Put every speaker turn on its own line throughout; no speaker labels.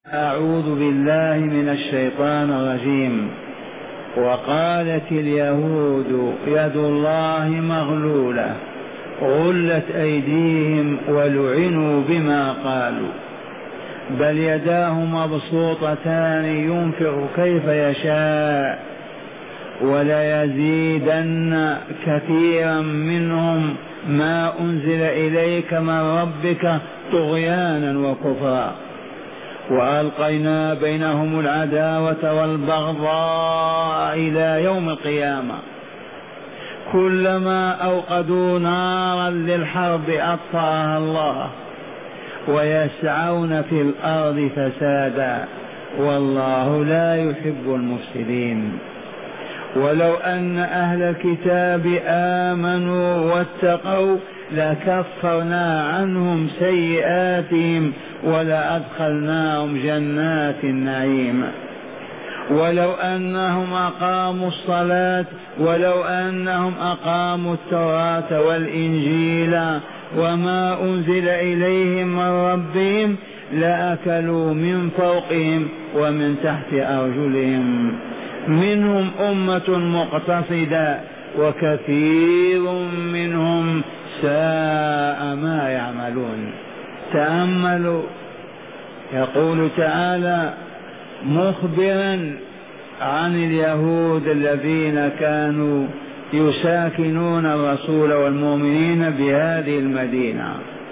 أعوذ بالله من الشيطان الرجيم. وقالت اليهود يد الله مغلولة غلت أيديهم ولعنوا بما قالوا بل يداه مبسوطتان ينفق كيف يشاء وليزيدن كثيرا منهم ما أنزل إليك من ربك طغيانا وكفرا وألقينا بينهم العداوة والبغضاء إلى يوم القيامة كلما أوقدوا نارا للحرب أطفأها الله ويسعون في الأرض فسادا والله لا يحب المفسدين. ولو أن أهل الكتاب آمنوا واتقوا لكفرنا عنهم سيئاتهم ولأدخلناهم جنات النعيم. ولو أنهم أقاموا الصلاة ولو أنهم أقاموا التوراة والإنجيل وما أنزل إليهم من ربهم لأكلوا من فوقهم ومن تحت أرجلهم منهم أمة مقتصدة وكثير منهم ساء ما يعملون. تأملوا، يقول تعالى مخبرا عن اليهود الذين كانوا يساكنون الرسول والمؤمنين بهذه المدينة.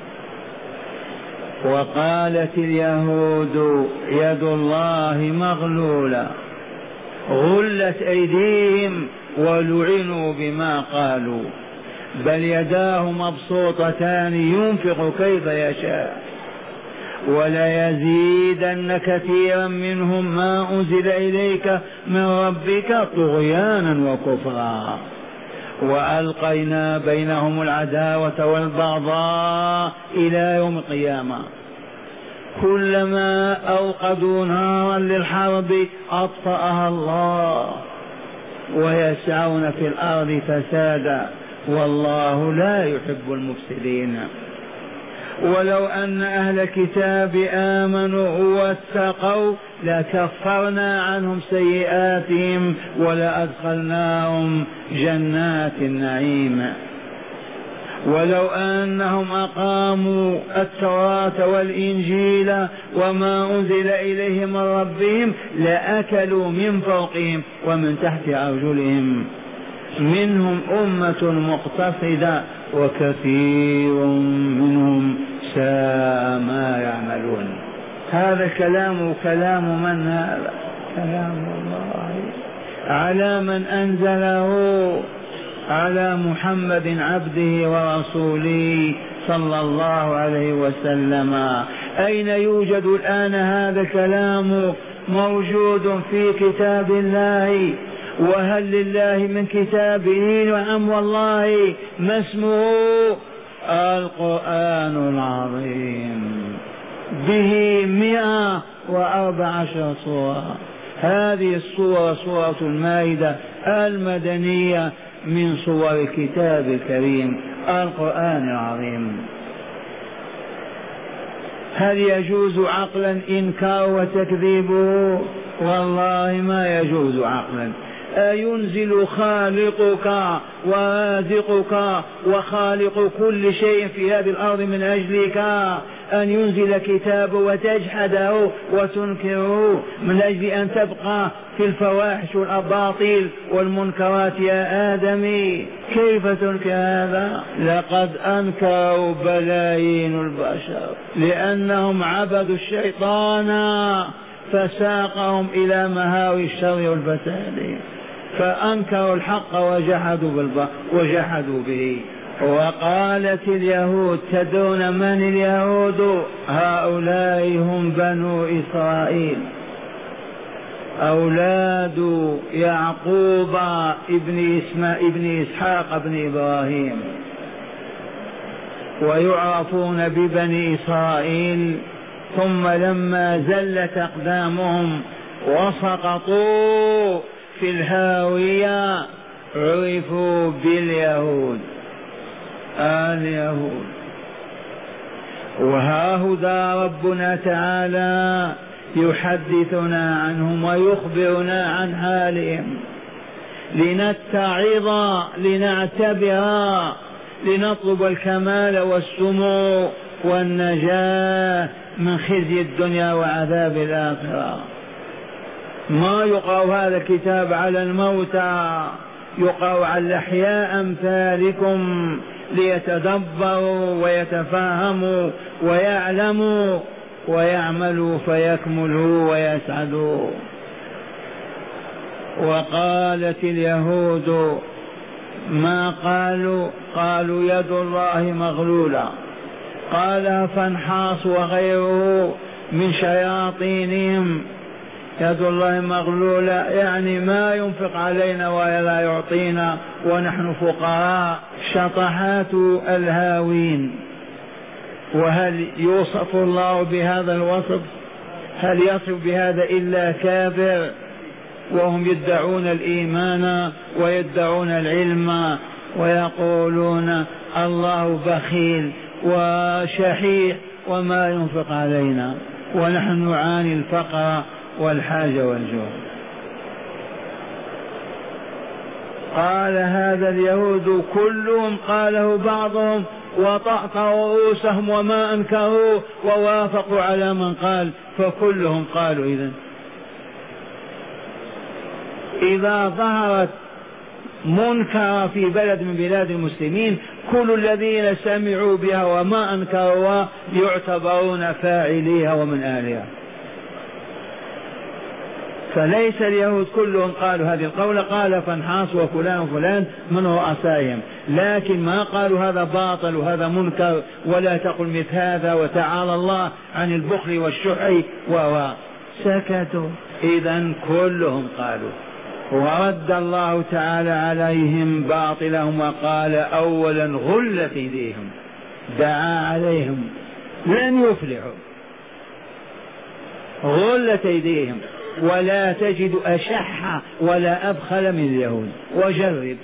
وقالت اليهود يد الله مغلولة غلت أيديهم ولعنوا بما قالوا بل يداه مبسوطتان ينفق كيف يشاء وليزيدن كثيرا منهم ما أنزل إليك من ربك طغيانا وكفرا وألقينا بينهم العداوة والبغضاء إلى يوم القيامة كلما أوقدوا نارا للحرب أطفأها الله ويسعون في الأرض فسادا والله لا يحب المفسدين. ولو أن أهل الكتاب آمنوا واتقوا لكفرنا عنهم سيئاتهم ولأدخلناهم جنات النعيم. ولو أنهم أقاموا التوراة والإنجيل وما أنزل إليهم من ربهم لأكلوا من فوقهم ومن تحت أرجلهم منهم أمة مقتصدة وكثير منهم ساء ما يعملون. هذا كلام من هذا؟ كلام الله على من أنزله على محمد عبده ورسوله صلى الله عليه وسلم. أين يوجد الآن هذا الكلام؟ موجود في كتاب الله. وهل لله من كتابه؟ نعم والله. ما اسمه؟ القرآن العظيم به 114 سورة. هذه السورة سورة المائدة المدنية من صور الكتاب الكريم القرآن العظيم. هل يجوز عقلا إنكار وتكذيبه؟ والله ما يجوز عقلا. أينزل خالقك ورازقك وخالق كل شيء في هذه الأرض من أجلك أن ينزل كتابه وتجحده وتنكره من أجل أن تبقى في الفواحش والأباطيل والمنكرات يا آدمي؟ كيف تنكر هذا؟ لقد أنكروا بلايين البشر لأنهم عبدوا الشيطان فساقهم إلى مهاوي الشر والفساد فأنكروا الحق وجحدوا به. وقالت اليهود، تدرون من اليهود؟ هؤلاء هم بنو إسرائيل أولاد يعقوب ابن إسحاق ابن إبراهيم ويعرفون ببني إسرائيل. ثم لما زلت أقدامهم وسقطوا في الهاوية عرفوا باليهود اليهود. وها هدى ربنا تعالى يحدثنا عنهم ويخبرنا عن حالهم لنتعظ لنعتبر لنطلب الكمال والسمو والنجاة من خزي الدنيا وعذاب الآخرة. ما يقرأ هذا الكتاب على الموتى، يقرأ على الأحياء أمثالكم ليتدبروا ويتفاهموا ويعلموا ويعملوا فيكملوا ويسعدوا. وقالت اليهود ما قالوا يد الله مغلولة، قال فانحاص وغيره من شياطينهم. يد الله مغلولة يعني ما ينفق علينا ولا يعطينا ونحن فقراء، شطحات الهاوين. وهل يوصف الله بهذا الوصف؟ هل يصف بهذا إلا كافر؟ وهم يدعون الإيمان ويدعون العلم ويقولون الله بخيل وشحيح وما ينفق علينا ونحن نعاني الفقر والحاجة والجوع. قال هذا اليهود كلهم قاله بعضهم وطأطأوا رؤوسهم وما أنكروا ووافقوا على من قال، فكلهم قالوا. إذا ظهرت منكر في بلد من بلاد المسلمين كل الذين سمعوا بها وما أنكروا يعتبرون فاعليها ومن آلها. فليس اليهود كلهم قالوا هذه القولة، قال فانحاص وفلان وفلان من رؤسائهم، لكن ما قالوا هذا باطل وهذا منكر ولا تقل مثل هذا وتعالى الله عن البخل والشح وسكتوا. إذن كلهم قالوا. ورد الله تعالى عليهم باطلهم وقال أولا غلت أيديهم، دعا عليهم لن يفلحوا، غلت أيديهم ولا تجد أشح ولا أبخل من اليهود. وجرب.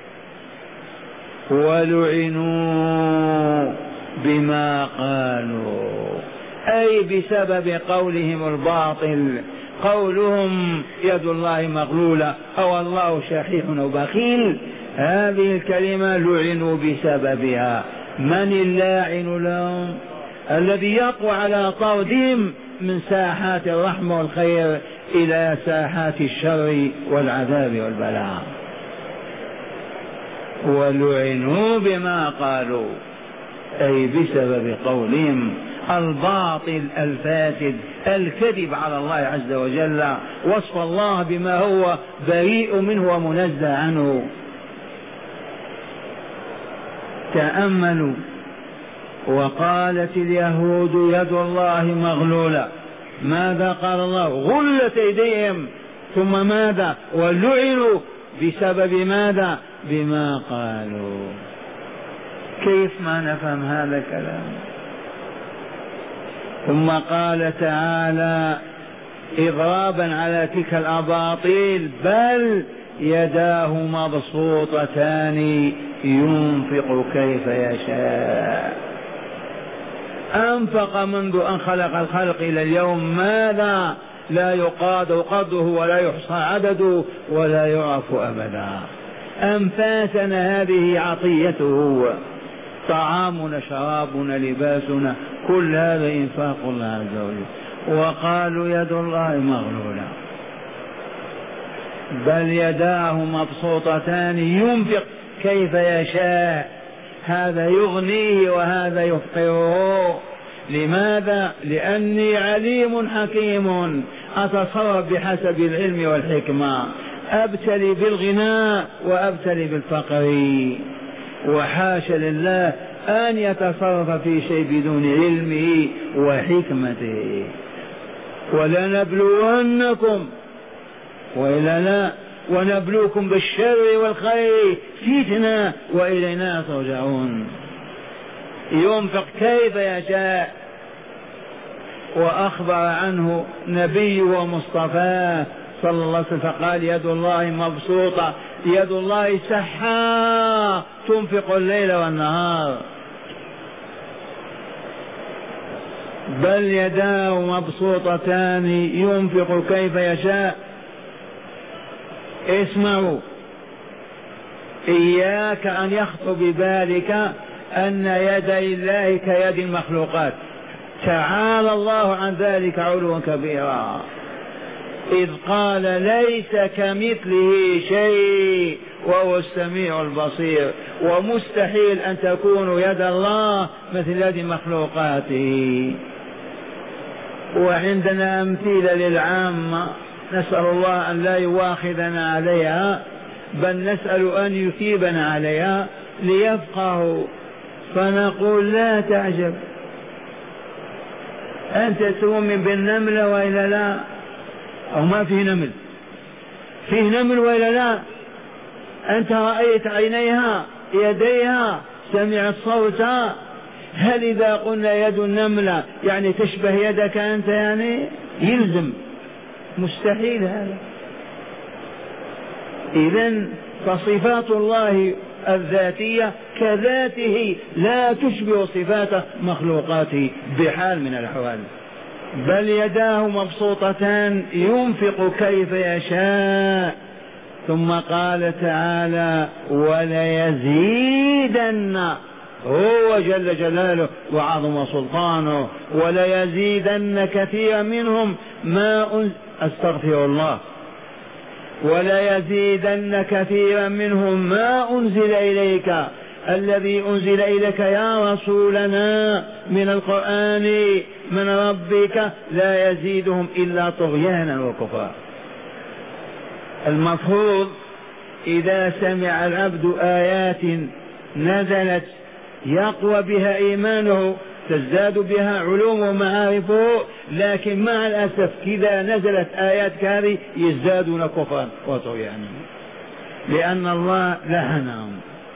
ولعنوا بما قالوا، أي بسبب قولهم الباطل، قولهم يد الله مغلولة أو الله شحيح أو بخيل، هذه الكلمة لعنوا بسببها. من اللاعن لهم؟ الذي يقوى على طردهم من ساحات الرحمة والخير إلى ساحات الشر والعذاب والبلاء. ولعنوا بما قالوا، أي بسبب قولهم الباطل الفاسد، الكذب على الله عز وجل، وصف الله بما هو بريء منه ومنزه عنه. تأملوا. وقالت اليهود يد الله مغلولة، ماذا قال الله؟ غلت أيديهم، ثم ماذا؟ ولعنوا بسبب ماذا؟ بما قالوا. كيف ما نفهم هذا الكلام؟ ثم قال تعالى إضرابا على تلك الأباطيل بل يداه مبسوطتان ينفق كيف يشاء. أنفق منذ أن خلق الخلق إلى اليوم ماذا لا يقاد قدره ولا يحصى عدده ولا يعرف أبدا. أنفاسنا هذه عطيته، طعامنا شرابنا لباسنا، كل هذا إنفاق الله عز وجل. وقالوا يد الله مغلولة بل يداه مبسوطتان ينفق كيف يشاء. هذا يغنيه وهذا يفقره. لماذا؟ لأني عليم حكيم أتصرف بحسب العلم والحكمة، أبتلي بالغناء وأبتلي بالفقر، وحاشا لله أن يتصرف في شيء بدون علمه وحكمته. ولنبلونكم وإلا لا ونبلوكم بالشر والخير فتنة وإلينا ترجعون. ينفق كيف يشاء. وأخبر عنه نبي ومصطفى صلى الله عليه وسلم فقال يد الله مبسوطة، يد الله سحاء تنفق الليل والنهار. بل يداه مبسوطتان ينفق كيف يشاء. اسمعوا، إياك أن يخطر ببالك أن يدي الله كيد المخلوقات، تعالى الله عن ذلك علوا كبيرا، إذ قال ليس كمثله شيء وهو السميع البصير، ومستحيل أن تكون يد الله مثل يد مخلوقاته. وعندنا أمثلة للعامة نسأل الله أن لا يواخذنا عليها، بل نسأل أن يثيبنا عليها ليفقهوا. فنقول لا تعجب، أنت تؤمن بالنملة وإلا لا؟ أو ما فيه نمل؟ فيه نمل وإلا لا؟ أنت رأيت عينيها، يديها، سمعت صوتها. هل إذا قلنا يد النملة يعني تشبه يدك أنت؟ يعني يلزم، مستحيل هذا. إذن فصفات الله الذاتية كذاته لا تشبه صفات مخلوقاته بحال من الأحوال. بل يداه مبسوطتان ينفق كيف يشاء. ثم قال تعالى وليزيدن، هو جل جلاله وعظم سلطانه، وليزيدن كثيرا منهم ما استغفر الله، وليزيدن كثيرا منهم ما أنزل إليك، الذي أنزل إليك يا رسولنا من القرآن من ربك، لا يزيدهم إلا طغيانا وكفرا. المفروض إذا سمع العبد آيات نزلت يقوى بها إيمانه، تزداد بها علوم ومعارفه، لكن مع الأسف إذا نزلت آيات كهذه يزدادون كفرا وطغيانا، لأن الله لعنهم.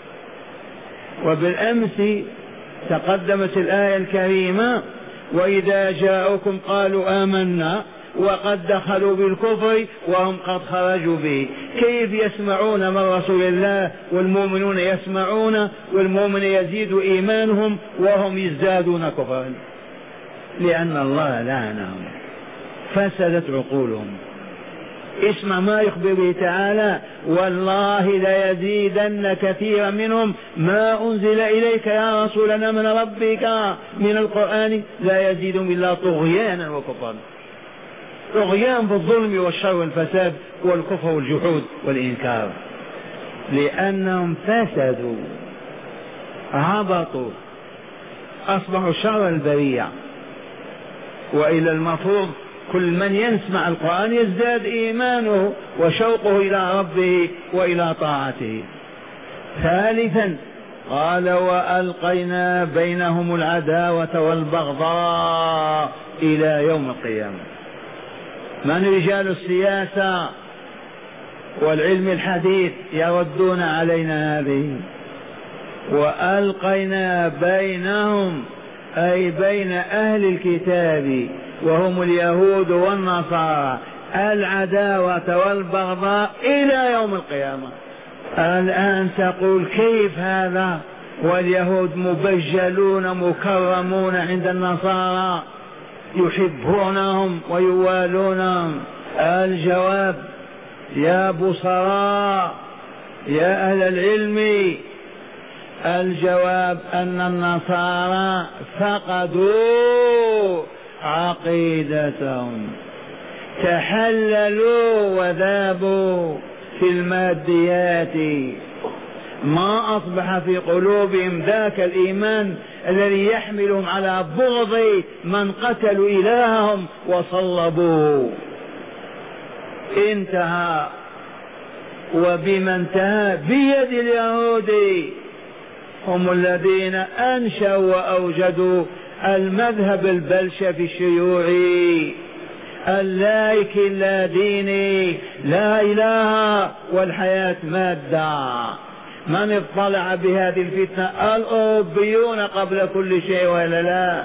وبالأمس تقدمت الآية الكريمة وإذا جاءوكم قالوا آمنا وقد دخلوا بالكفر وهم قد خرجوا به. كيف يسمعون من رسول الله والمؤمنون يسمعون والمؤمن يزيد إيمانهم وهم يزدادون كفرا؟ لأن الله لعنهم، فسدت عقولهم. اسمع ما يخبر به تعالى والله ليزيدن كثيرا منهم ما أنزل إليك يا رسولنا من ربك من القرآن لا يزيدهم إلا طغيانا وكفرا. طغيان بالظلم والشر والفساد والكفر والجحود والإنكار، لأنهم فسدوا هبطوا أصبحوا شر البرية. وإلى المفروض كل من يسمع القرآن يزداد إيمانه وشوقه إلى ربه وإلى طاعته. ثالثا قال وألقينا بينهم العداوة والبغضاء إلى يوم القيامة. من رجال السياسة والعلم الحديث يردون علينا هذه. وألقينا بينهم أي بين أهل الكتاب وهم اليهود والنصارى العداوة والبغضاء إلى يوم القيامة. الآن تقول كيف هذا واليهود مبجلون مكرمون عند النصارى يحبونهم ويوالونهم؟ الجواب يا بصراء يا أهل العلم، الجواب أن النصارى فقدوا عقيدتهم، تحللوا وذابوا في الماديات، ما أصبح في قلوبهم ذاك الإيمان الذي يحملهم على بغض من قتلوا إلههم وصلبوه. انتهى. وبما انتهى؟ بيد اليهود، هم الذين أنشأوا وأوجدوا المذهب البلشفي الشيوعي اللايك اللاديني، لا إله والحياة مادة. من اطلع بهذه الفتنة؟ الأوروبيون قبل كل شيء ولا لا؟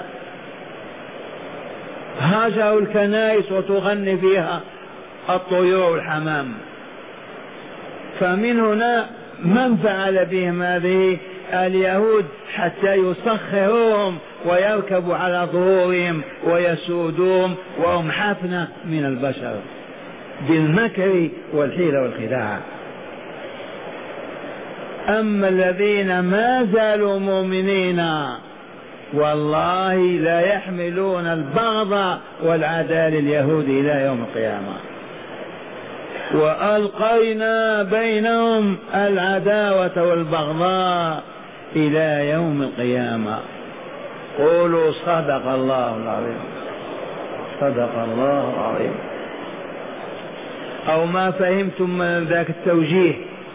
هاجروا الكنائس وتغني فيها الطيور والحمام. فمن هنا من فعل بهم هذه اليهود حتى يسخروهم ويركبوا على ظهورهم ويسودوهم وهم حفنة من البشر بالمكر والحيلة والخداع. أما الذين ما زالوا مؤمنين والله لا يحملون البغض والعداء لليهود إلى يوم القيامة، وألقينا بينهم العداوة والبغضاء إلى يوم القيامة. قولوا صدق الله العظيم. صدق الله العظيم. أو ما فهمتم من ذاك التوجيه؟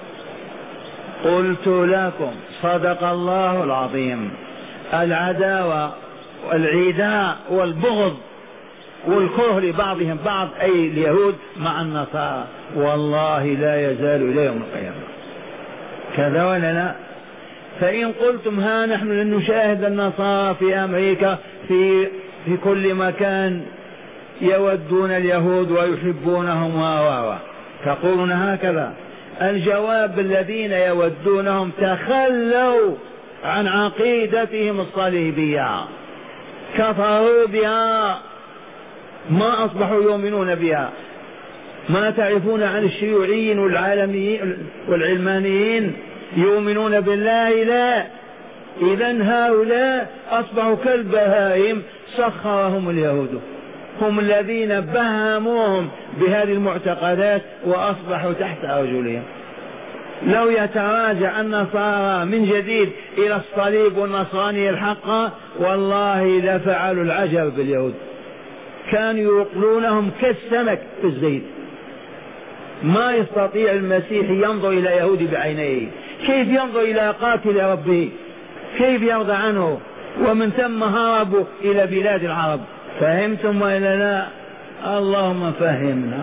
قلت لكم صدق الله العظيم. العداوة والعداء والبغض والكره لبعضهم بعض أي اليهود مع النصارى والله لا يزال إلى يوم القيامة. كذا ولا لا؟ فإن قلتم ها نحن لن نشاهد النصارى في أمريكا في كل مكان يودون اليهود ويحبونهم تقولون هكذا. الجواب الذين يودونهم تخلوا عن عقيدتهم الصليبية، كفروا بها، ما أصبحوا يؤمنون بها. ما تعرفون عن الشيوعيين والعالميين والعلمانيين يؤمنون بالله؟ لا. إذن هؤلاء أصبحوا كالبهائم سخرهم اليهود، هم الذين بهموهم بهذه المعتقدات وأصبحوا تحت أرجلهم. لو يتراجع النصارى من جديد إلى الصليب والنصرانية الحق والله لفعلوا العجب باليهود، كانوا يقلونهم كالسمك في الزيت. ما يستطيع المسيح ينظر إلى يهودي بعينيه، كيف ينظر إلى قاتل ربه؟ كيف يرضى عنه؟ ومن ثم هربوا إلى بلاد العرب. فهمتم وإلا لا؟ اللهم فهمنا.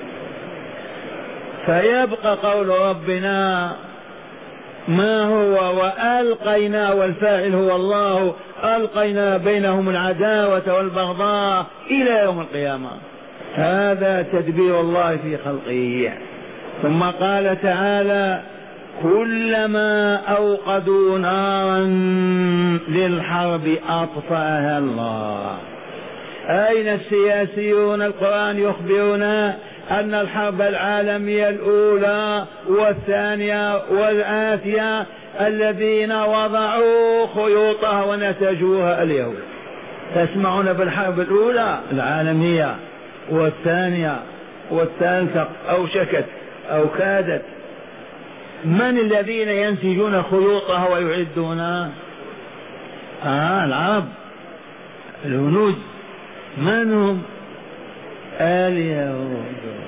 فيبقى قول ربنا ما هو وألقينا، والفاعل هو الله، ألقينا بينهم العداوة والبغضاء إلى يوم القيامة. هذا تدبير الله في خلقه. ثم قال تعالى كلما أوقدوا نارا للحرب أطفأها الله. أين السياسيون؟ القرآن يخبرنا أن الحرب العالمية الأولى والثانية والآتية الذين وضعوا خيوطها ونتجوها اليهود. تسمعون بالحرب الأولى العالمية والثانية والثالثة أوشكت أو كادت. من الذين ينسجون خيوطها ويعدونها؟ العرب، الهنود. من هم؟ اليهود.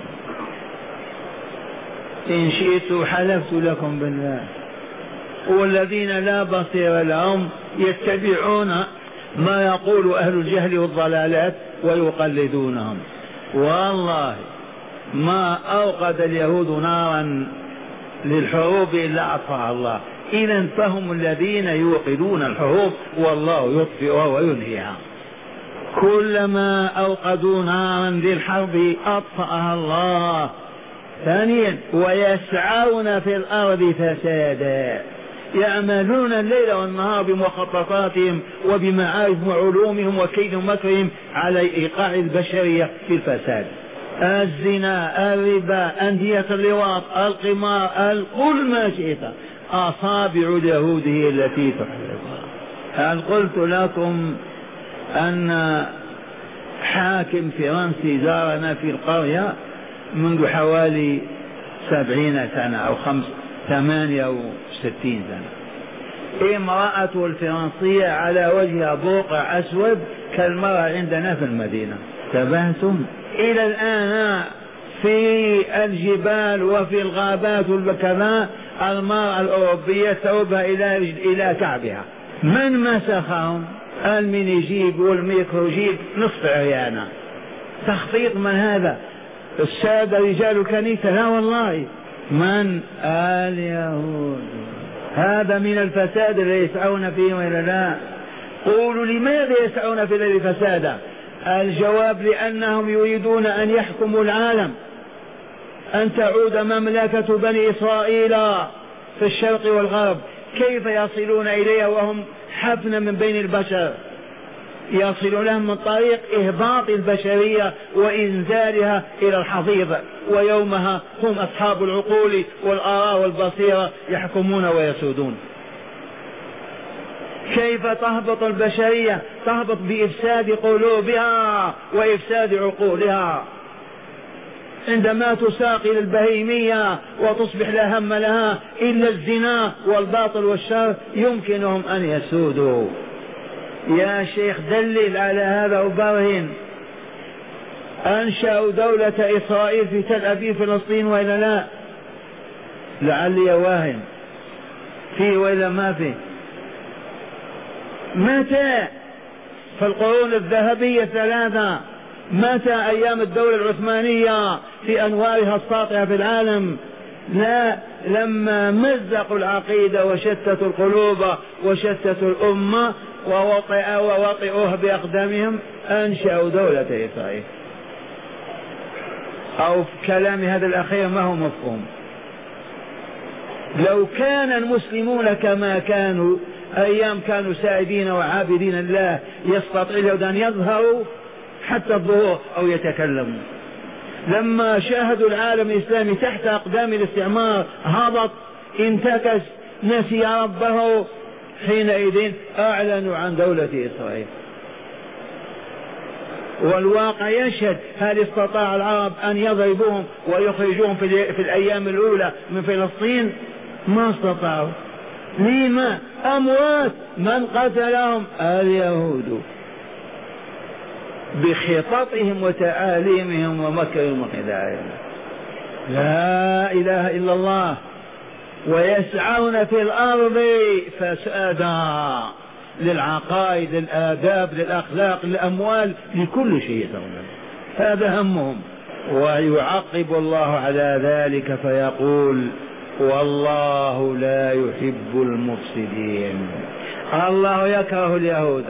إن شئت حلفت لكم بالله. والذين لا بصير لهم يتبعون ما يقول أهل الجهل والضلالات ويقلدونهم. والله ما أوقد اليهود نارا للحروب إلا أطفأها الله. إذا فهم الذين يوقدون الحروب والله يطفئها وينهيها. كلما أوقدوا نارا للحرب أطفأها الله. ثانيا ويسعون في الأرض فسادا، يعملون الليل والنهار بمخططاتهم وبمعارف وعلومهم وكيد مكرهم على إيقاع البشرية في الفساد. الزنا، الربا، أندية اللواط، القمار، كل ما شئت. أصابع اليهود هي التي تحرقها. هل قلت لكم أن حاكم فرنسي زارنا في القرية منذ حوالي 70 سنة أو 68 سنة. امرأته الفرنسية على وجهها بقع أسود كالمرأة عندنا في المدينة. تبهتم؟ إلى الآن في الجبال وفي الغابات والكذا المرأة الأوروبية ثوبها إلى كعبها. من مسخهم؟ المينيجيب والميكروجيب نصف عريانة. تخطيط من هذا؟ السادة رجال الكنيسة؟ لا والله. من؟ اليهود. هذا من الفساد الذي يسعون فيه ولا لا؟ قولوا لماذا يسعون في ذلك فسادا؟ الجواب لأنهم يريدون أن يحكموا العالم، أن تعود مملكة بني إسرائيل في الشرق والغرب كيف يصلون إليها وهم حفنة من بين البشر؟ يصل لهم من طريق إهباط البشرية وإنزالها إلى الحضيض، ويومها هم أصحاب العقول والآراء والبصيرة يحكمون ويسودون. كيف تهبط البشرية؟ تهبط بإفساد قلوبها وإفساد عقولها، عندما تساق إلى البهيمية وتصبح لا هم لها إلا الزنا والباطل والشر يمكنهم أن يسودوا. يا شيخ دلل على هذا وبرهن. أنشأوا دولة إسرائيل في تل أبيب فلسطين وإلا لا؟ لعلي واهن فيه وإلا ما فيه؟ متى؟ في القرون الذهبية 3. متى؟ أيام الدولة العثمانية في أنوارها الساطعة في العالم. لا، لما مزقوا العقيدة وشتتوا القلوب وشتتوا الأمة ووطئوها بأقدامهم أنشأوا دولة إسرائيل. أو في كلام هذا الأخير ما هو مفهوم. لو كان المسلمون كما كانوا أيام كانوا سائدين وعابدين الله يستطيعون أن يظهروا حتى الظهور أو يتكلموا. لما شاهدوا العالم الإسلامي تحت أقدام الاستعمار هبط، انتكس، نسي ربه، حينئذ أعلنوا عن دولة إسرائيل. والواقع يشهد. هل استطاع العرب أن يضربوهم ويخرجوهم في الأيام الأولى من فلسطين؟ ما استطاعوا. لما؟ أموات. من قتلهم؟ اليهود بخططهم وتعاليمهم ومكرهم وخداعهم. لا إله إلا الله. ويسعون في الأرض فسادا، للعقائد، للآداب، للأخلاق، للأموال، لكل شيء. هذا همهم. ويعقب الله على ذلك فيقول والله لا يحب المفسدين. الله يكره اليهود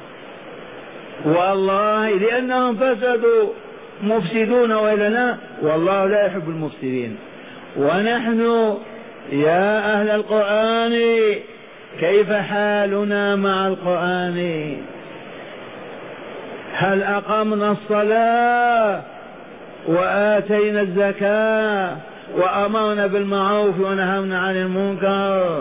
والله لأنهم فسدوا مفسدون وإلا لا، والله لا يحب المفسدين. ونحن يا أهل القرآن كيف حالنا مع القرآن؟ هل أقمنا الصلاة وآتينا الزكاة وأمرنا بالمعروف ونهونا عن المنكر؟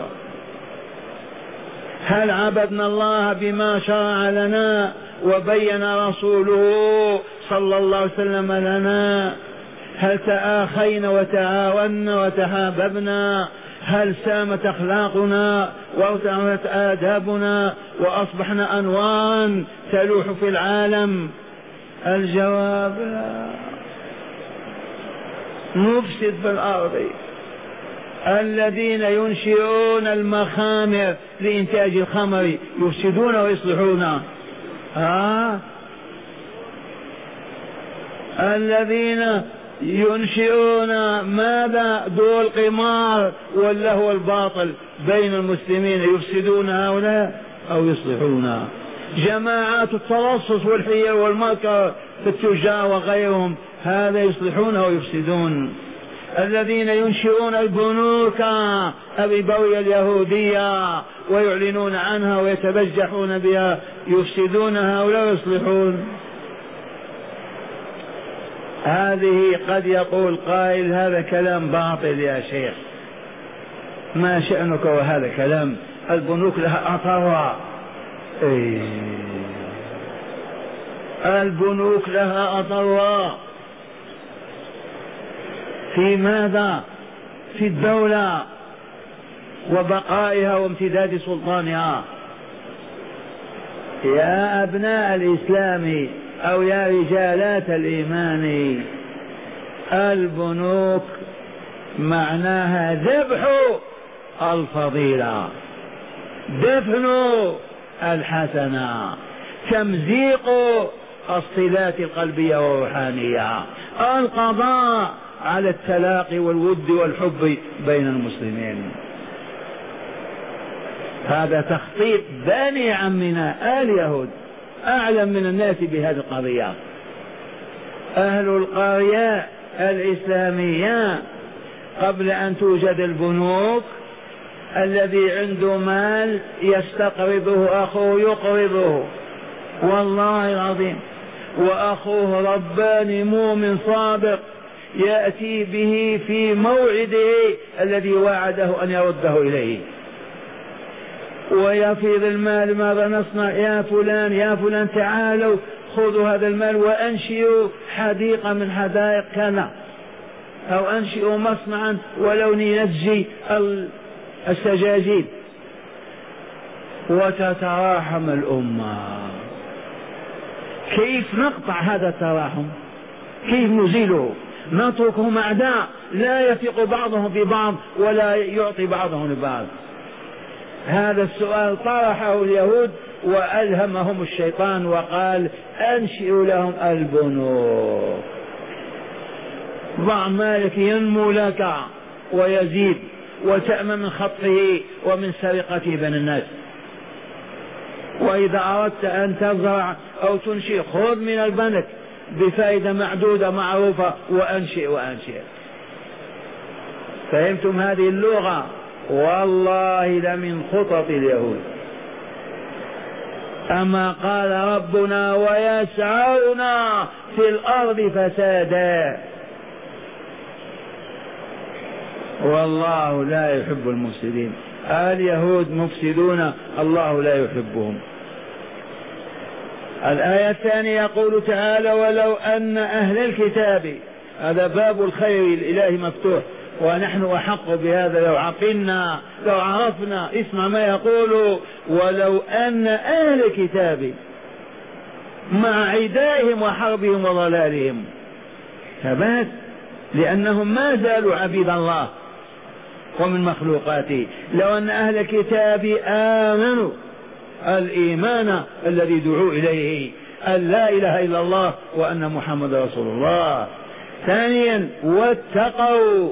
هل عبدنا الله بما شرع لنا وبين رسوله صلى الله عليه وسلم لنا؟ هل تآخينا وتعاوننا وتحاببنا؟ هل سامت أخلاقنا وارتفعت آدابنا وأصبحنا أنوارا تلوح في العالم؟ الجواب لا. نفسد في الأرض. الذين ينشئون المخامر لإنتاج الخمر يفسدون ويصلحون. الذين ينشئون ماذا؟ دور القمار واللهو الباطل بين المسلمين يفسدون هؤلاء أو يصلحون. جماعات الترصص والحيل والمكر في التجار وغيرهم هذا يصلحون ويفسدون. الذين ينشئون البنوك الربوية اليهودية ويعلنون عنها ويتبجحون بها يفسدون هؤلاء ويصلحون. هذه قد يقول قائل هذا كلام باطل يا شيخ. ما شأنك وهذا كلام؟ البنوك لها أثر. البنوك لها أثر في ماذا؟ في الدولة وبقائها وامتداد سلطانها. يا أبناء الإسلام أو يا رجالات الإيمان، البنوك معناها ذبح الفضيلة، دفن الحسنة، تمزيق الصلات القلبية والروحانية، القضاء على التلاقي والود والحب بين المسلمين. هذا تخطيط بني عمنا اليهود أعلم من الناس بهذه القضية. أهل القرية الإسلامية قبل أن توجد البنوك الذي عنده مال يستقرضه أخوه يقرضه، والله العظيم، وأخوه رباني مؤمن صادق يأتي به في موعده الذي وعده أن يرده إليه، ويفيض المال. ماذا نصنع يا فلان يا فلان؟ تعالوا خذوا هذا المال وأنشئوا حديقة من حدائق كذا، أو أنشئوا مصنعا ولو لنسجي السجاجيد. وتتراحم الأمة. كيف نقطع هذا التراحم؟ كيف نزيله؟ نتركهم أعداء لا يثق بعضهم ببعض ولا يعطي بعضهم لبعض. هذا السؤال طرحه اليهود وألهمهم الشيطان وقال أنشئوا لهم البنوك، ضع مالك ينمو لك ويزيد وتأمن من خطفه ومن سرقته بين الناس. وإذا أردت أن تزرع أو تنشئ خذ من البنك بفائدة معدودة معروفة وأنشئ. فهمتم هذه اللغة؟ والله لمن خطط اليهود. أما قال ربنا ويسعون في الأرض فسادا، والله لا يحب المفسدين. اليهود مفسدون الله لا يحبهم. الآية الثانية يقول تعالى ولو أن أهل الكتاب، هذا باب الخير الإلهي مفتوح ونحن أحق بهذا لو عقلنا لو عرفنا. اسمع ما يقول ولو أن أهل الكتاب مع عدائهم وحربهم وضلالهم ثبات، لأنهم ما زالوا عبيد الله ومن مخلوقاته. لو أن أهل الكتاب آمنوا الإيمان الذي دعوا إليه أن لا إله إلا الله وأن محمد رسول الله. ثانيا واتقوا،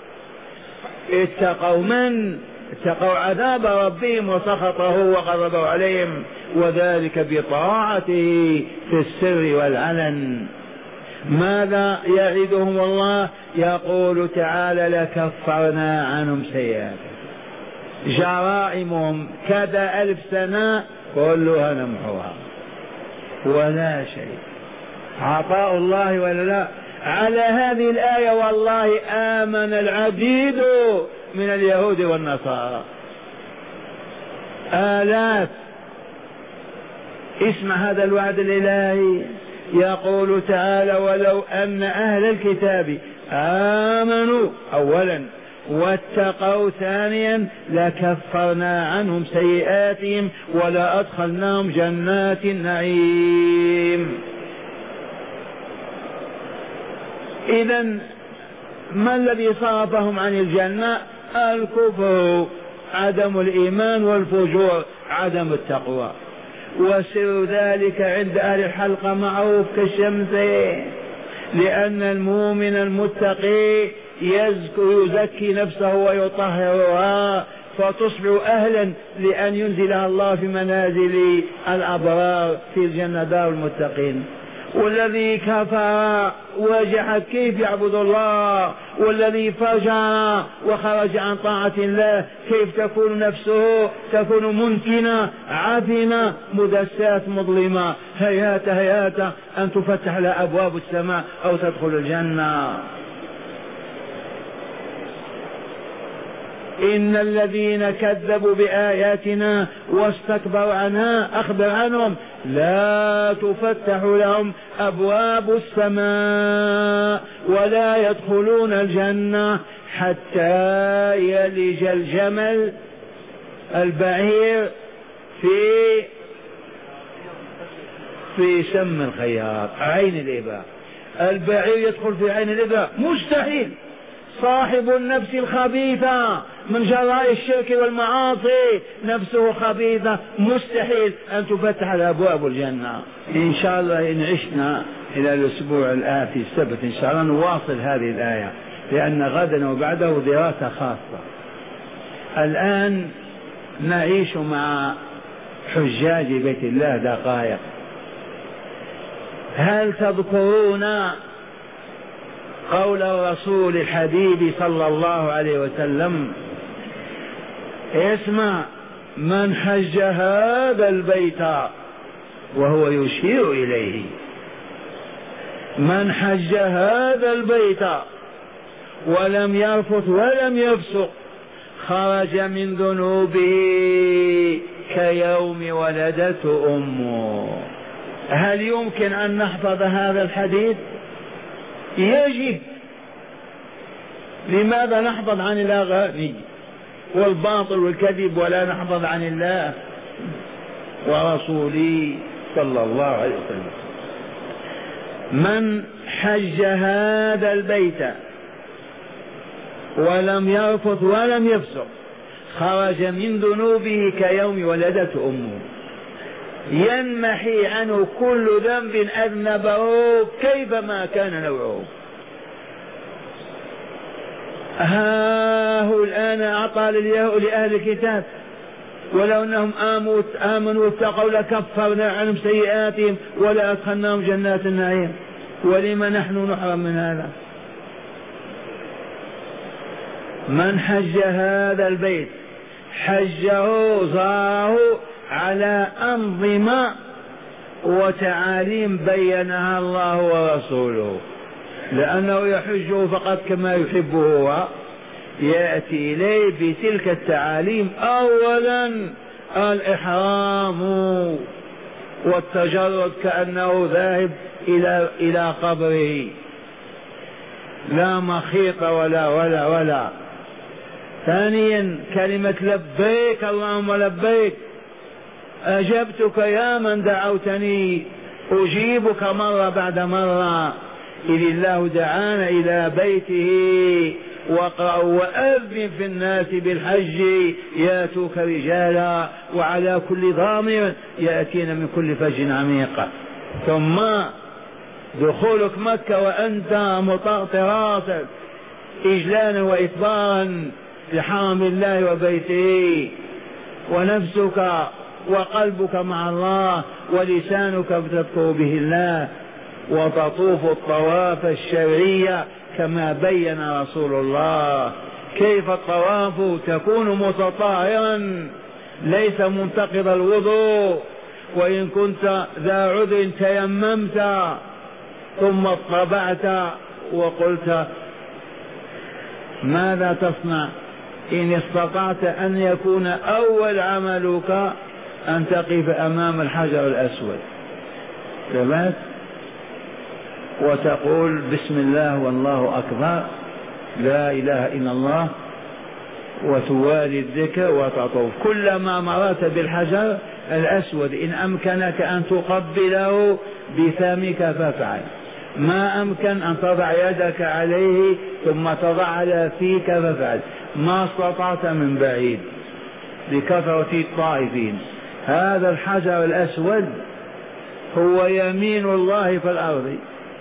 اتقوا من؟ اتقوا عذاب ربهم وسخطه وغضبه عليهم، وذلك بطاعته في السر والعلن. ماذا يعدهم الله؟ يقول تعالى لكفرنا عنهم سيئاتهم، جرائمهم كذا 1000 سنة كلها نمحوها ولا شيء. عطاء الله ولا لا؟ على هذه الآية والله آمن العديد من اليهود والنصارى آلاف. اسمع هذا الوعد الإلهي، يقول تعالى ولو أن أهل الكتاب آمنوا أولا واتقوا ثانيا لكفرنا عنهم سيئاتهم ولا أدخلناهم جنات النعيم. إذن ما الذي صرفهم عن الجنة؟ الكفر، عدم الإيمان، والفجور، عدم التقوى. وسر ذلك عند أهل الحلقة معروف كالشمس، لأن المؤمن المتقي يزكي نفسه ويطهرها فتصبح أهلا لأن ينزلها الله في منازل الأبرار في الجنة دار المتقين. والذي كفر وجحد كيف يعبد الله؟ والذي فجر وخرج عن طاعة الله كيف تكون نفسه؟ تكون منكنة عفنة مدسات مظلمة، هيهات هيهات أن تفتح لها أبواب السماء أو تدخل الجنة. إن الذين كذبوا بآياتنا واستكبروا عنها أخبر عنهم لا تفتح لهم أبواب السماء ولا يدخلون الجنة حتى يلج الجمل البعير في سم الخياط، عين الإبرة. البعير يدخل في عين الإبرة مستحيل. صاحب النفس الخبيثة من جراء الشرك والمعاصي نفسه خبيثة مستحيل أن تفتح أبواب الجنة. إن شاء الله إن عشنا إلى الأسبوع الآتي السبت إن شاء الله نواصل هذه الآية، لأن غدا وبعده دراسة خاصة. الآن نعيش مع حجاج بيت الله دقائق. هل تذكرون قول الرسول الحبيب صلى الله عليه وسلم اسمع، من حج هذا البيت، وهو يشير إليه، من حج هذا البيت ولم يرفث ولم يفسق خرج من ذنوبه كيوم ولدته أمه. هل يمكن أن نحفظ هذا الحديث؟ يجب. لماذا نحفظ عن الأغاني والباطل والكذب ولا نحفظ عن الله ورسوله صلى الله عليه وسلم؟ من حج هذا البيت ولم يرفث ولم يفسق خرج من ذنوبه كيوم ولدته أمه. ينمحي عنه كل ذنب أذنبه كيفما كان نوعه. هو الآن أعطى لأهل الكتاب ولو أنهم آمنوا واتقوا لكفرنا عنهم سيئاتهم ولا أدخلناهم جنات النعيم. ولما نحن نحرم من هذا؟ من حج هذا البيت حجه زاره على أنظمة وتعاليم بينها الله ورسوله، لأنه يحجه فقط كما يحبه هو، يأتي إليه بتلك التعاليم. أولا الإحرام والتجرد كأنه ذاهب إلى قبره، لا مخيط ولا. ثانيا كلمة لبيك اللهم لبيك، أجبتك يا من دعوتني، أجيبك مرة بعد مرة. إذ الله دعانا إلى بيته وأذن في الناس بالحج ياتوك رجالا وعلى كل ضامر يأتين من كل فج عميق. ثم دخولك مكة وأنت مطرطر راسك إجلالا وإكبارا لحرم الله وبيته، ونفسك وقلبك مع الله ولسانك بتذكر به الله، وتطوف الطواف الشرعي كما بين رسول الله. كيف الطواف؟ تكون متطهرا ليس منتقض الوضوء، وإن كنت ذا عذر تيممت ثم اطبعت وقلت ماذا تصنع؟ إن استطعت أن يكون أول عملك أن تقف أمام الحجر الأسود ثبات وتقول بسم الله والله أكبر لا إله إلا الله، وتوالي الذكر وتطوف. كلما مررت بالحجر الأسود إن أمكنك أن تقبله بفمك فافعل، ما أمكن أن تضع يدك عليه ثم تضع على فيك فافعل، ما استطعت من بعيد لكثرة الطائفين. هذا الحجر الأسود هو يمين الله في الأرض،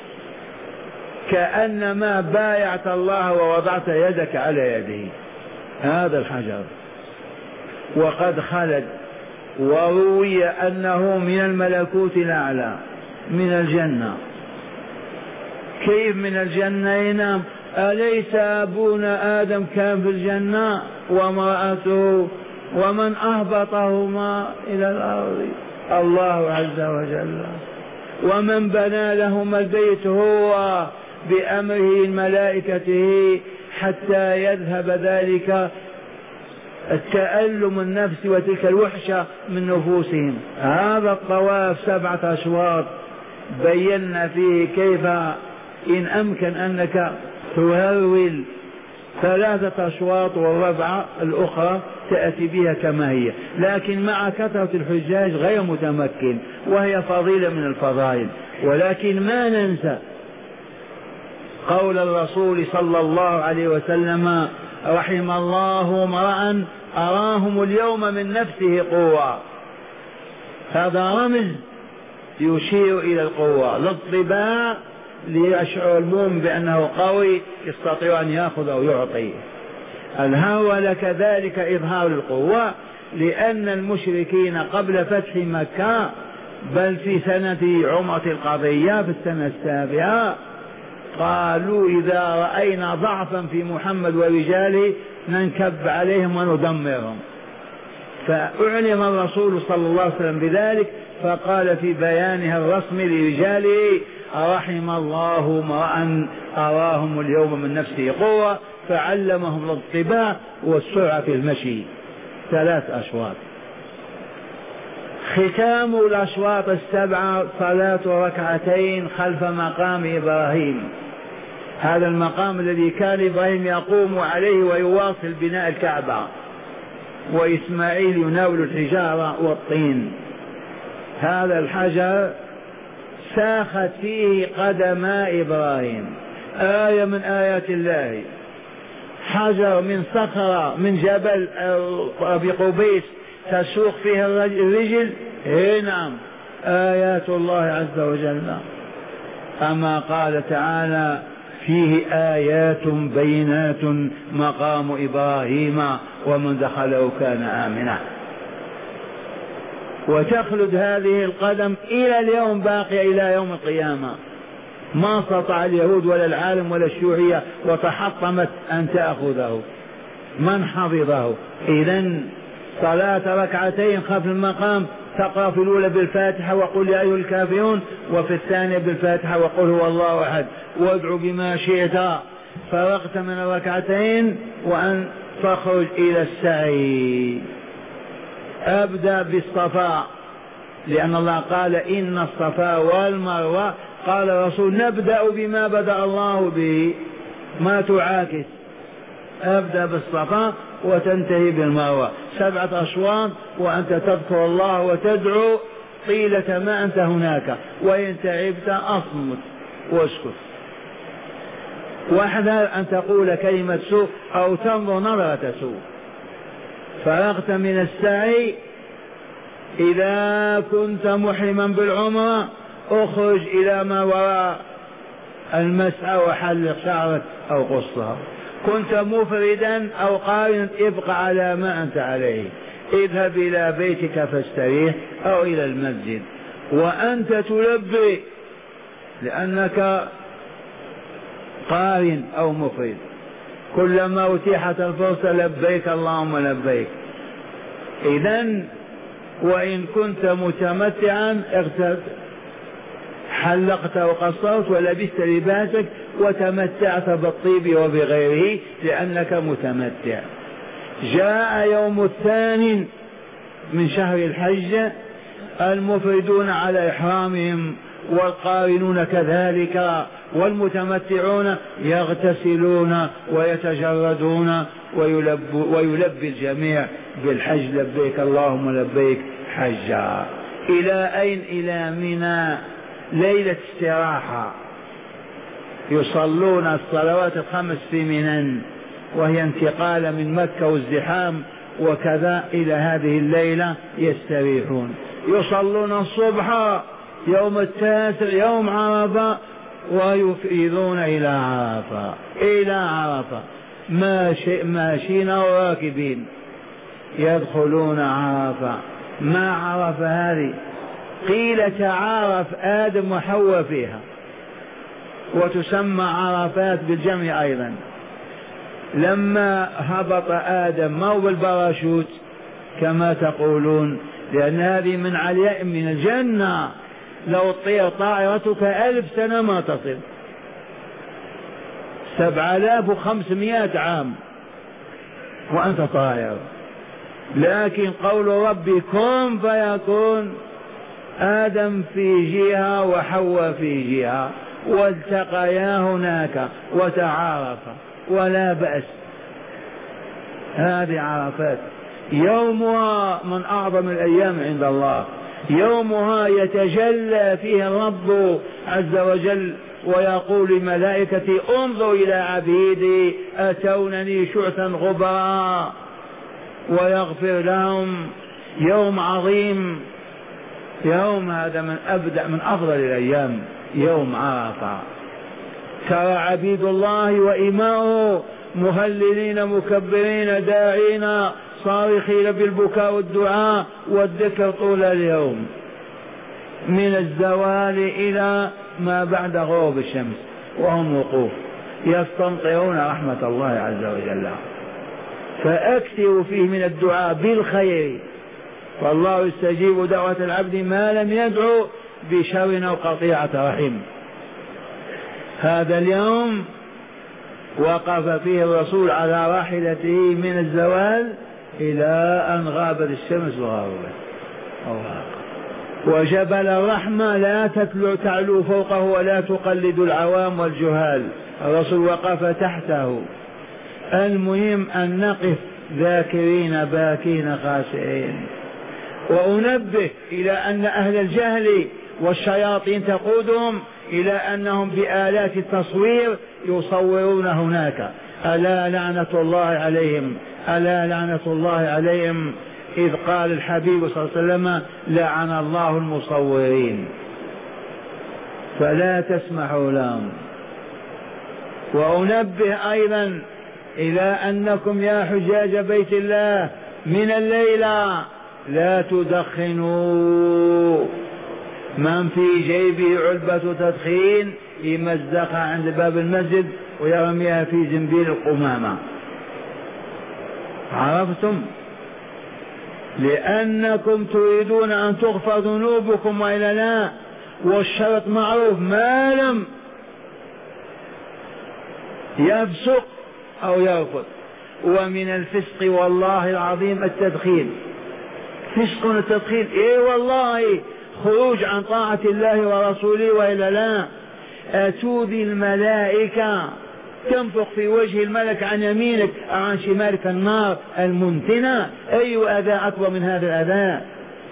كأنما بايعت الله ووضعت يدك على يده. هذا الحجر وقد خلد وروي أنه من الملكوت الأعلى من الجنة. كيف من الجنة؟ ينام؟ أليس أبونا آدم كان في الجنة وامرأته، ومن أهبطهما إلى الأرض؟ الله عز وجل. ومن بنى لهما البيت هو بأمره ملائكته حتى يذهب ذلك التألم النفس وتلك الوحشة من نفوسهم. هذا الطواف 7 أشواط بينا فيه كيف إن أمكن أنك تهرول 3 أشواط والربعة الأخرى تأتي بها كما هي، لكن مع كثرة الحجاج غير متمكن، وهي فضيلة من الفضائل. ولكن ما ننسى قول الرسول صلى الله عليه وسلم رحم الله امرأ أراهم اليوم من نفسه قوة. هذا رمز يشير إلى القوة، للطباع ليشعر المؤمن بأنه قوي يستطيع أن يأخذ أو يعطي. الهول كذلك إظهار القوة، لأن المشركين قبل فتح مكة بل في سنة عمرة القضية في السنة 7 قالوا إذا رأينا ضعفا في محمد ورجاله ننكب عليهم وندمرهم. فأعلم الرسول صلى الله عليه وسلم بذلك، فقال في بيانها الرسمي لرجاله: رحم الله امرأ أراهم اليوم من نفسه قوة فعلمهم الانطباع والسرعة في المشي. 3 أشواط. ختام الأشواط 7 صلاة ركعتين خلف مقام إبراهيم. هذا المقام الذي كان إبراهيم يقوم عليه ويواصل بناء الكعبة، وإسماعيل يناول الحجارة والطين. هذا الحجر ساخت فيه قدما إبراهيم، آية من آيات الله. حجر من صخرة من جبل أبي قبيس تسوق فيها الرجل، نعم، آيات الله عز وجل. أما قال تعالى: فيه آيات بينات مقام إبراهيم ومن دخله كان آمنا. وتخلد هذه القدم إلى اليوم، باقية إلى يوم القيامة. ما استطاع اليهود ولا العالم ولا الشيوعية وتحطمت أن تأخذه. من حفظه؟ إذن صلاة ركعتين خلف المقام تقرأ في الأولى بالفاتحة وقل يا أيها الكافرون، وفي الثانية بالفاتحة وقل هو الله أحد وادعو بما شئت. فرغت من الركعتين وأن تخرج إلى السعي. أبدأ بالصفا، لأن الله قال: إن الصفا والمروة. قال الرسول: نبدأ بما بدأ الله به، ما تعاكس. أبدأ بالصفا وتنتهي بالمروة. 7 أشواط وأنت تذكر الله وتدعو طيلة ما أنت هناك، وإن تعبت أصمت واسكت، واحذر أن تقول كلمة سوء أو تنظر نظرة سوء. فرغت من السعي، إذا كنت محرما بالعمرة اخرج إلى ما وراء المسعى وحلق شعرك أو قصها. كنت مفردا أو قارنا ابقى على ما أنت عليه. اذهب إلى بيتك فاستريح أو إلى المسجد وأنت تلبي، لأنك قارن أو مفرد. كلما أتيحت الفرصة لبيك اللهم لبيك. إذن وإن كنت متمتعا حلقت وقصرت ولبست لباسك وتمتعت بالطيب وبغيره لأنك متمتع. جاء يوم 2 من شهر الحج، المفردون على إحرامهم والقارنون كذلك والمتمتعون يغتسلون ويتجردون ويلبي الجميع بالحج: لبيك اللهم لبيك حجا. إلى أين؟ إلى منى، ليلة استراحة. يصلون الصلوات 5 في منى، وهي انتقال من مكة والزحام وكذا إلى هذه الليلة يستريحون. يصلون الصبح يوم 9 يوم عرفة ويفيضون إلى عرفة. إلى عرفة ماشين وراكبين يدخلون عرفة. ما عرف هذه؟ قيل تعارف آدم وحواء فيها، وتسمى عرفات بالجمع أيضا. لما هبط آدم ما هو بالباراشوت كما تقولون، لأن هذه من علياء من الجنة، لو طير طائرتك 1000 سنة ما تصل، 7500 عام وأنت طائر. لكن قول ربي كن فيكون، آدم في جهة وحواء في جهة والتقيا هناك وتعارفا ولا بأس. هذه عرفات، يومها من أعظم الأيام عند الله. يومها يتجلى فيه الرب عز وجل ويقول لملائكتي: انظروا إلى عبيدي أتونني شعثا غبرا، ويغفر لهم. يوم عظيم، يوم هذا من أفضل الأيام، يوم عرفة. ترى عبيد الله وإماؤه مهللين مكبرين داعين صارخين بالبكاء والدعاء والذكر طول اليوم، من الزوال إلى ما بعد غروب الشمس، وهم وقوف يستمطرون رحمة الله عز وجل. فأكثروا فيه من الدعاء بالخير فالله يستجيب دعوة العبد ما لم يدعو بشر أو قطيعة رحم. هذا اليوم وقف فيه الرسول على راحلته من الزوال إلى أن غابت الشمس وغربت. وجبل الرحمة لا تعلو فوقه ولا تقلد العوام والجهال، الرسول وقف تحته. المهم أن نقف ذاكرين باكين خاشعين. وأنبه إلى أن أهل الجهل والشياطين تقودهم إلى أنهم بآلات التصوير يصورون هناك. ألا لعنة الله عليهم، ألا لعنة الله عليهم، إذ قال الحبيب صلى الله عليه وسلم لعن الله المصورين. فلا تسمحوا لهم. وأنبه أيضا إلى أنكم يا حجاج بيت الله من الليلة لا تدخنوا. من في جيبه علبة تدخين يمزقها عند باب المسجد ويرميها في زنبيل القمامة. عرفتم؟ لأنكم تريدون أن تغفر ذنوبكم وإلا لا، والشرط معروف ما لم يفسق أو يرفض. ومن الفسق والله العظيم التدخين. فسق التدخين إيه والله خروج عن طاعة الله ورسوله وإلا لا. أتوذي الملائكة، تنفخ في وجه الملك عن يمينك أو عن شمالك النار المنتنة. أي أذى أكبر من هذا الأذى؟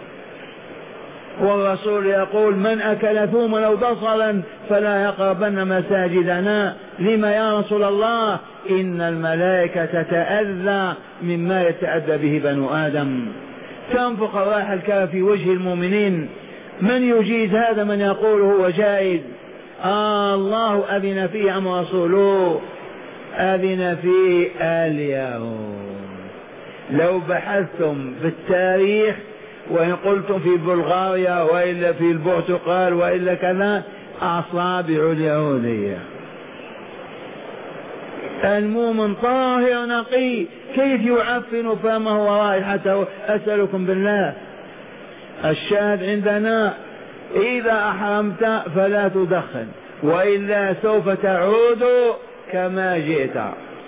والرسول يقول من أكل ثوما أو بصلا فلا يقربن مساجدنا. لما يا رسول الله؟ إن الملائكة تتأذى مما يتأذى به بنو آدم. تنفخ الرائحة الكافية في وجه المؤمنين. من يجيز هذا؟ من يقول هو جائز؟ الله أذن فيه أم رسوله؟ أذن فيه اليوم. لو بحثتم في التاريخ وإن قلتم في بلغاريا وإلا في البرتقال وإلا كذا، أصابع اليهودية. المؤمن طاهر نقي كيف يعفن فمه ورائحته؟ أسألكم بالله. الشاهد عندنا إذا أحرمت فلا تدخن وإلا سوف تعود كما جئت.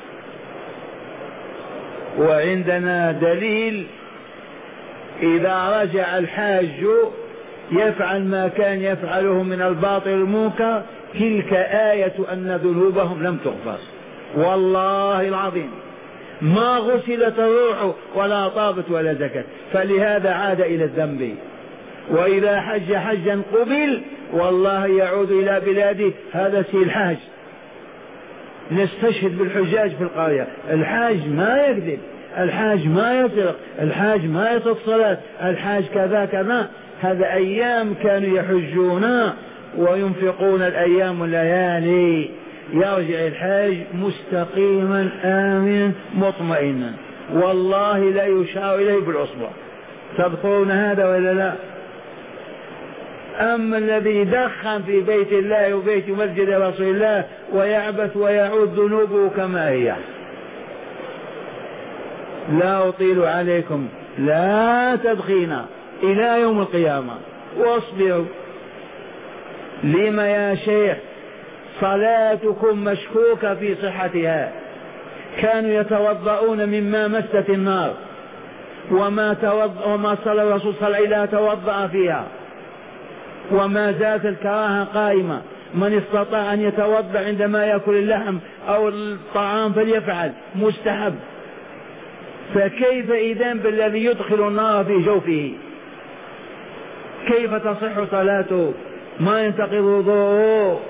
وعندنا دليل إذا رجع الحاج يفعل ما كان يفعله من الباطل المنكر تلك آية أن ذنوبهم لم تغفر. والله العظيم ما غسلت الروح ولا طابت ولا زكت، فلهذا عاد إلى الذنب. وإذا حج حجا قبل والله يعود إلى بلاده. هذا سي الحاج. نستشهد بالحجاج في القرية. الحاج ما يكذب، الحاج ما يسرق، الحاج ما يترك صلاة، الحاج كذا كذا. هذا أيام كانوا يحجون وينفقون الأيام والليالي. يرجع الحاج مستقيما آمنا مطمئنا، والله لا يشار إليه بالأصبع. تذكرون هذا ولا لا؟ أما الذي دخن في بيت الله وبيت مسجد رسول الله ويعبث ويعود ذنوبه كما هي. لا أطيل عليكم، لا تدخينا إلى يوم القيامة. واصبروا. لما يا شيخ؟ صلاتكم مشكوكة في صحتها. كانوا يتوضؤون مما مست النار، وما صلى الرسول صلى الله عليه وسلم توضأ فيها، وما زالت الكراهة قائمة. من استطاع أن يتوضأ عندما يأكل اللحم أو الطعام فليفعل، مستحب. فكيف إذن بالذي يدخل النار في جوفه؟ كيف تصح صلاته؟ ما ينتقض وضوءه.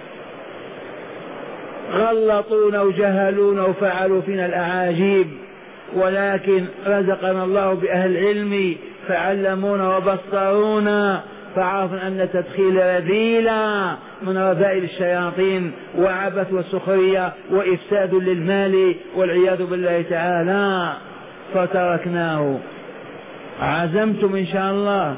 غلطونا وجهلونا وفعلوا فينا الأعاجيب، ولكن رزقنا الله بأهل العلم فعلمونا وبصرونا، فعرفنا أن التدخيل رذيلة من رذائل الشياطين وعبث وسخرية وإفساد للمال والعياذ بالله تعالى، فتركناه. عزمتم إن شاء الله